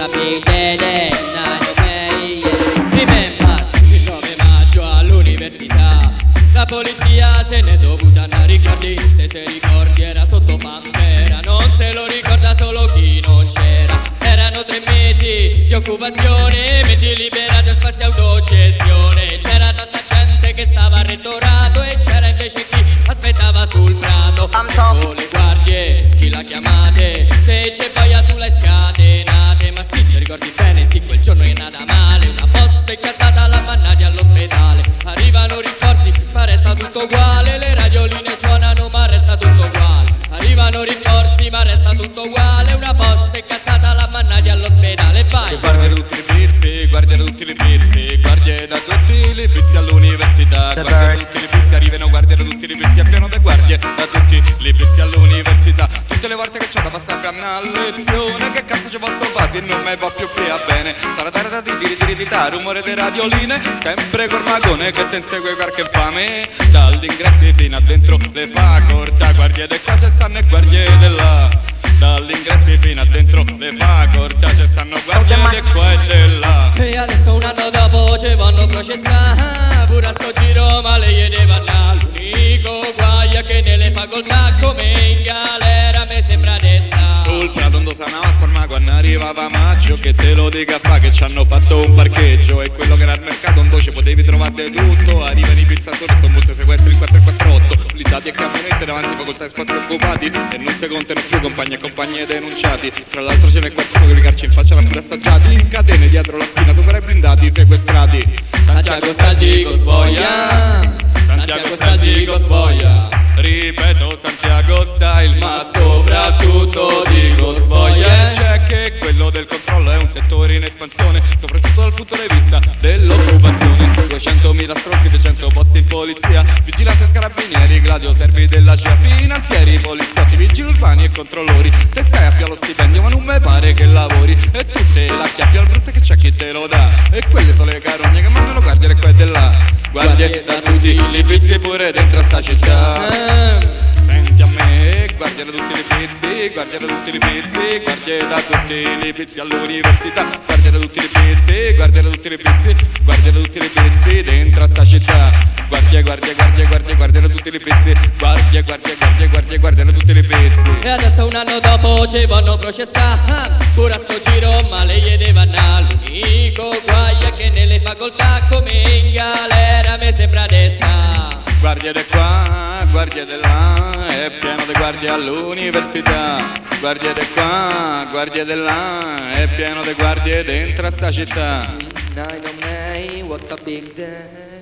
a big day, 9 of May, yes. Remember, il 9 maggio all'università la polizia se n'è dovuta andare. Riccardi, se te ricordi, era sotto bandera. Non se lo ricorda solo chi non c'era. Erano 3 mesi di occupazione, menti liberati a spazi autogestione. C'era tanta gente che stava al rettorato e c'era invece chi aspettava sul prato. Ecco le guardie, chi la chiamate? Te c'è poi a tu l'hai scatenate. Ma sì, ti ricordi bene, sì, quel giorno è nata male. Una bossa incazzata alla mannaggia all'ospedale. Arrivano rinforzi, ma resta tutto uguale. Le radioline suonano, ma resta tutto uguale. Arrivano rinforzi, ma resta tutto uguale. Una bossa incazzata alla mannaggia all'ospedale. Vai! Guardie tutti i pizzi, guardie tutti i pizzi, guardie da tutti i pizzi all'università. Guardie tutti i pizzi, arrivano guardie da tutti i pizzi, a pieno di guardie da tutti i pizzi all'università. Tutte le volte che c'ho da passare a lezione, che cazzo ci posso fare se non mi va più qui a bene? Taratara di rumore di radioline, sempre col magone che te insegue qualche infame. Dall'ingresso fino a dentro le facoltà, guardie de qua ci stanno e guardie de là. Dall'ingresso fino a dentro le facoltà ci stanno guardie de qua e de là. E adesso un anno dopo ci vanno processare, pure a sto giro ma lei gli deve andare. L'unico guaio è che nelle facoltà come in galera mi sembra destra. Sul prato non sanava sforma quando arrivava maggio, che te lo dica fa che ci hanno fatto un parcheggio. E quello che era al mercato non ci potevi trovare tutto. Arrivano i pizzatori, sono molti sequestri in 448, blindati e camionette davanti facoltà e spazi occupati. E non si contano più compagni e compagnie denunciati. Tra l'altro ce n'è qualcuno che li carci in faccia l'ha pure assaggiati. In catene dietro la spina sopra i blindati sequestrati. Santiago sta dico sboglia, Santiago sta dico sboglia. Ripeto Santiago style, Ma soprattutto dico sboglia. E c'è che quello del controllo è un settore in espansione, soprattutto dal punto di vista dell'occupazione. 200.000 stronzi, 200 posti in polizia, vigilanti carabinieri, gladio servi della CIA, finanzieri, poliziotti, vigili urbani e controllori. Te stai a più allo stipendio ma non mi pare che lavori, e tu te la chiappi al brutto che c'è chi te lo dà. E quelle sono le carogne che mandano guardie da qua e di là. Guardie da tutti i pizzi pure dentro a sta città. Senti a me, guardie da tutti i pizzi, guardie da tutti i pizzi, guardie da tutti i pizzi all'università. Guardie da tutti i pizzi, guardie da tutti i pizzi, guardie da tutti i pizzi dentro a sta città. Guardie, guardie, guardie, guardie, guardie da tutti i pizzi, guardie, guardie, guardie, guardie, guardie da tutti i pizzi. E adesso un anno dopo ci vanno processare, pure a sto giro ma lei gli deve andare. L'unico guaio è che nelle facoltà come in galera mi sembra destra. Guardie di qua, guardie di là, è pieno di guardie all'università. Guardie di qua, guardie di là, è pieno di guardie dentro a sta città. 9 of May, what a big day.